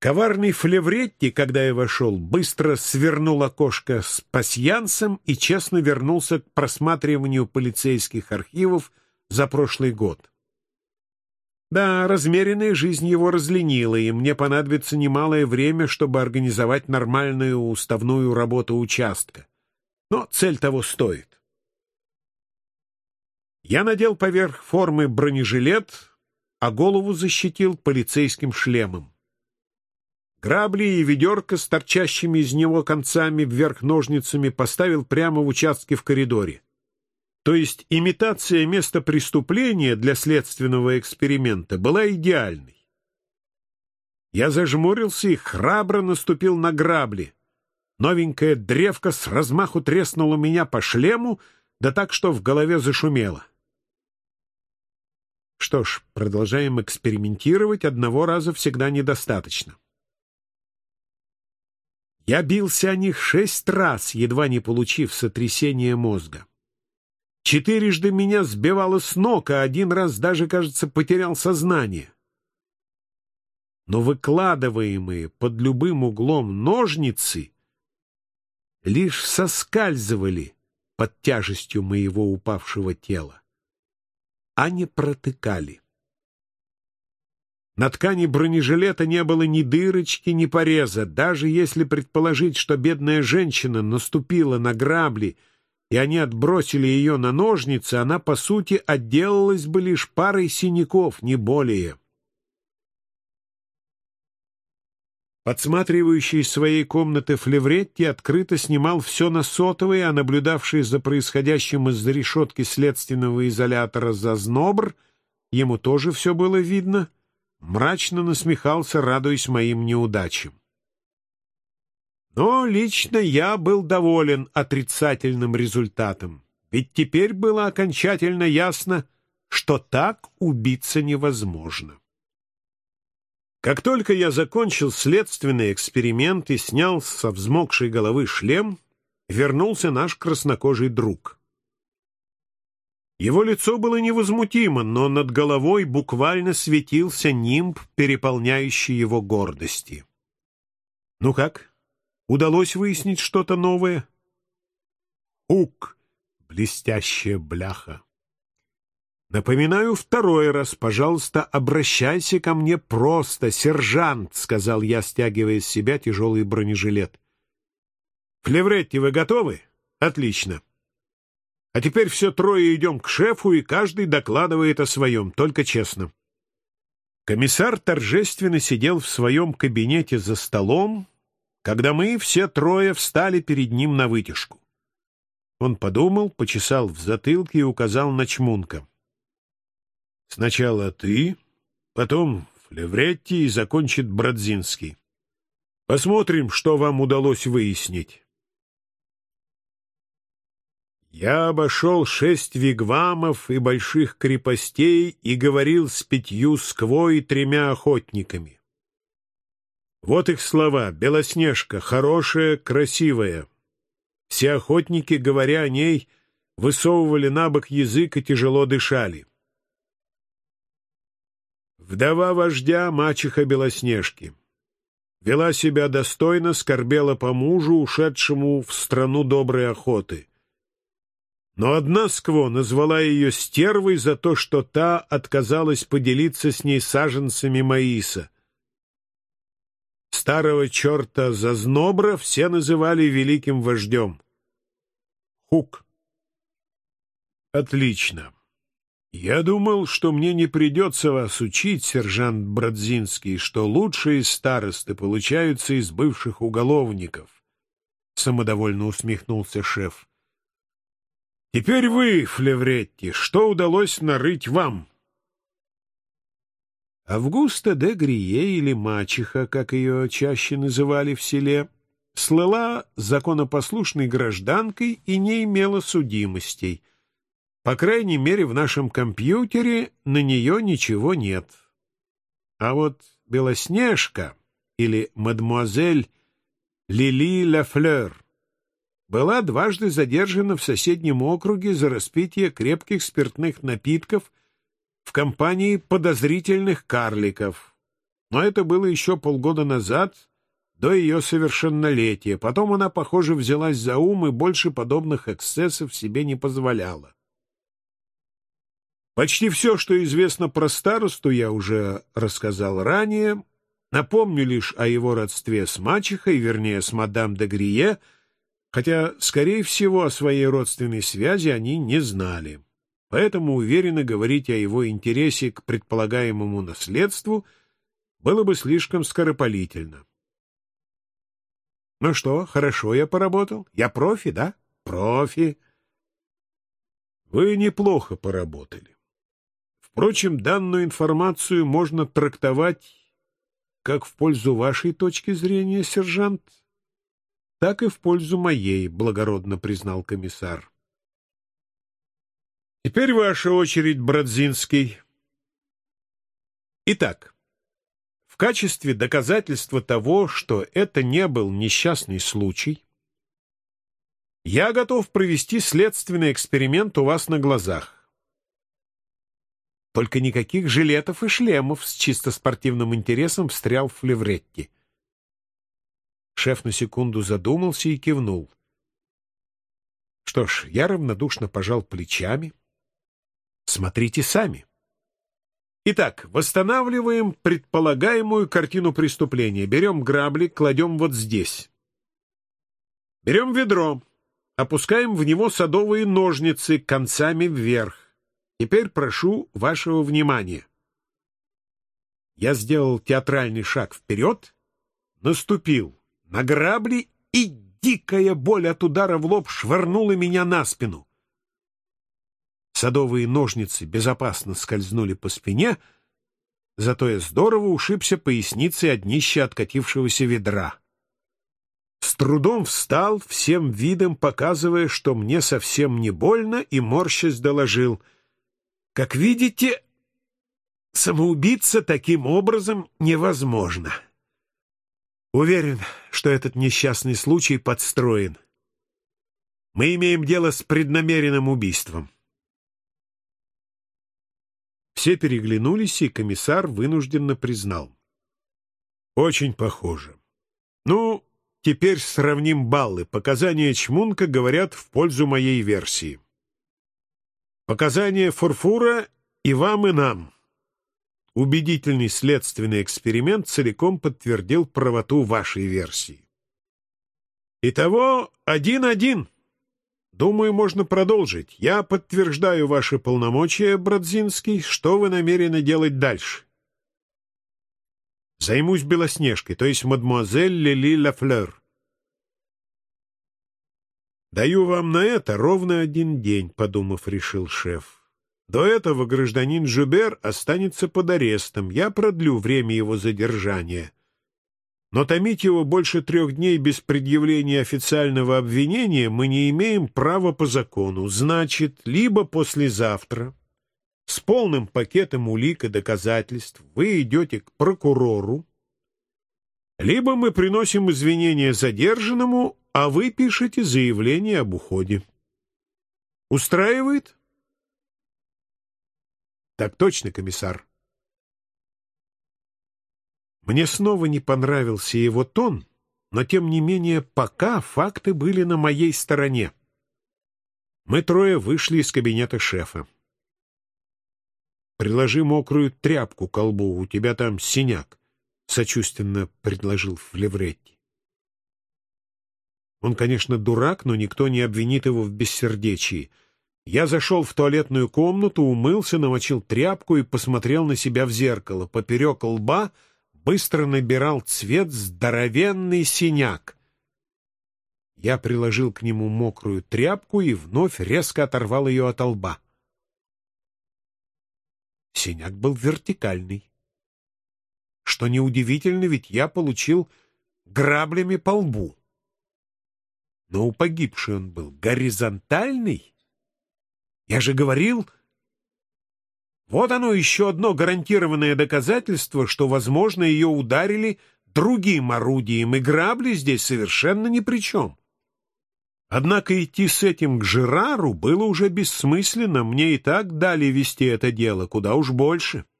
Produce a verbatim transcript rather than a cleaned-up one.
Коварный Флевретти, когда я вошел, быстро свернул окошко с пасьянсом и честно вернулся к просматриванию полицейских архивов за прошлый год. Да, размеренная жизнь его разленила, и мне понадобится немалое время, чтобы организовать нормальную уставную работу участка. Но цель того стоит. Я надел поверх формы бронежилет, а голову защитил полицейским шлемом. Грабли и ведерко с торчащими из него концами вверх ножницами поставил прямо в участке в коридоре. То есть имитация места преступления для следственного эксперимента была идеальной. Я зажмурился и храбро наступил на грабли. Новенькая древко с размаху треснула меня по шлему, да так, что в голове зашумело. Что ж, продолжаем экспериментировать, одного раза всегда недостаточно. Я бился о них шесть раз, едва не получив сотрясение мозга. Четырежды меня сбивало с ног, а один раз даже, кажется, потерял сознание. Но выкладываемые под любым углом ножницы лишь соскальзывали под тяжестью моего упавшего тела, а не протыкали. На ткани бронежилета не было ни дырочки, ни пореза. Даже если предположить, что бедная женщина наступила на грабли, и они отбросили ее на ножницы, она, по сути, отделалась бы лишь парой синяков, не более. Подсматривающий из своей комнаты Флевретти открыто снимал все на сотовый, а наблюдавший за происходящим из-за решетки следственного изолятора Зазнобр, ему тоже все было видно, мрачно насмехался, радуясь моим неудачам. Но лично я был доволен отрицательным результатом, ведь теперь было окончательно ясно, что так убиться невозможно. Как только я закончил следственный эксперимент и снял со взмокшей головы шлем, вернулся наш краснокожий друг. Его лицо было невозмутимо, но над головой буквально светился нимб, переполняющий его гордости. Ну как, удалось выяснить что-то новое? Хук, блестящая бляха. Напоминаю второй раз, пожалуйста, обращайся ко мне просто, сержант, сказал я, стягивая с себя тяжелый бронежилет. Флевретти, вы готовы? Отлично. А теперь все трое идем к шефу, и каждый докладывает о своем, только честно. Комиссар торжественно сидел в своем кабинете за столом, когда мы, все трое, встали перед ним навытяжку. Он подумал, почесал в затылке и указал на Чмунка. Сначала ты, потом Флевретти и закончит Брадзинский. Посмотрим, что вам удалось выяснить. Я обошел шесть вигвамов и больших крепостей и говорил с пятью скво и тремя охотниками. Вот их слова: Белоснежка, хорошая, красивая. Все охотники, говоря о ней, высовывали набок язык и тяжело дышали. Вдова вождя, мачеха Белоснежки. Вела себя достойно, скорбела по мужу, ушедшему в страну доброй охоты. Но одна скво назвала ее стервой за то, что та отказалась поделиться с ней саженцами маиса. Старого черта Зазнобра все называли великим вождем. Хук. Отлично. Я думал, что мне не придется вас учить, сержант Брадзинский, что лучшие старосты получаются из бывших уголовников. Самодовольно усмехнулся шеф. Теперь вы, Флевретти, что удалось нарыть вам? Августа де Грие, или мачеха, как ее чаще называли в селе, слыла законопослушной гражданкой и не имела судимостей. По крайней мере, в нашем компьютере на нее ничего нет. А вот Белоснежка, или мадемуазель Лили Лафлер, была дважды задержана в соседнем округе за распитие крепких спиртных напитков в компании подозрительных карликов. Но это было еще полгода назад, до ее совершеннолетия. Потом она, похоже, взялась за ум и больше подобных эксцессов себе не позволяла. Почти все, что известно про старосту, я уже рассказал ранее. Напомню лишь о его родстве с мачехой, вернее, с мадам де Грие, хотя, скорее всего, о своей родственной связи они не знали. Поэтому уверенно говорить о его интересе к предполагаемому наследству было бы слишком скоропалительно. Ну что, хорошо я поработал? Я профи, да? Профи. Вы неплохо поработали. Впрочем, данную информацию можно трактовать как в пользу вашей точки зрения, сержант, так и в пользу моей, благородно признал комиссар. Теперь ваша очередь, Брадзинский. Итак, в качестве доказательства того, что это не был несчастный случай, я готов провести следственный эксперимент у вас на глазах. Только никаких жилетов и шлемов с чисто спортивным интересом встрял Флевретти. Шеф на секунду задумался и кивнул. Что ж, я равнодушно пожал плечами. Смотрите сами. Итак, восстанавливаем предполагаемую картину преступления. Берем грабли, кладем вот здесь. Берем ведро, опускаем в него садовые ножницы концами вверх. Теперь прошу вашего внимания. Я сделал театральный шаг вперед, наступил на грабли, и дикая боль от удара в лоб швырнула меня на спину. Садовые ножницы безопасно скользнули по спине, зато я здорово ушибся поясницей о днище откатившегося ведра. С трудом встал, всем видом показывая, что мне совсем не больно, и морщась доложил: «Как видите, самоубиться таким образом невозможно. Уверен, что этот несчастный случай подстроен. Мы имеем дело с преднамеренным убийством». Все переглянулись, и комиссар вынужденно признал: «Очень похоже. Ну, теперь сравним баллы. Показания Чмунка говорят в пользу моей версии. Показания Фурфура и вам, и нам. Убедительный следственный эксперимент целиком подтвердил правоту вашей версии. Итого один-один. Думаю, можно продолжить. Я подтверждаю ваши полномочия, Брадзинский. Что вы намерены делать дальше? Займусь Белоснежкой, то есть мадемуазель Лили Лафлер. «Даю вам на это ровно один день», — подумав, решил шеф. «До этого гражданин Жубер останется под арестом. Я продлю время его задержания. Но томить его больше трех дней без предъявления официального обвинения мы не имеем права по закону. Значит, либо послезавтра с полным пакетом улик и доказательств вы идете к прокурору, либо мы приносим извинения задержанному, а вы пишете заявление об уходе. Устраивает?» «Так точно, комиссар». Мне снова не понравился его тон, но, тем не менее, пока факты были на моей стороне. Мы трое вышли из кабинета шефа. «Приложи мокрую тряпку к колбу, у тебя там синяк», — сочувственно предложил Флевретти. Он, конечно, дурак, но никто не обвинит его в бессердечии. Я зашел в туалетную комнату, умылся, намочил тряпку и посмотрел на себя в зеркало. Поперек лба быстро набирал цвет здоровенный синяк. Я приложил к нему мокрую тряпку и вновь резко оторвал ее от лба. Синяк был вертикальный. Что неудивительно, ведь я получил граблями по лбу. Но у погибшей он был горизонтальный. Я же говорил... Вот оно, еще одно гарантированное доказательство, что, возможно, ее ударили другим орудием, и грабли здесь совершенно ни при чем. Однако идти с этим к Жерару было уже бессмысленно, мне и так дали вести это дело, куда уж больше.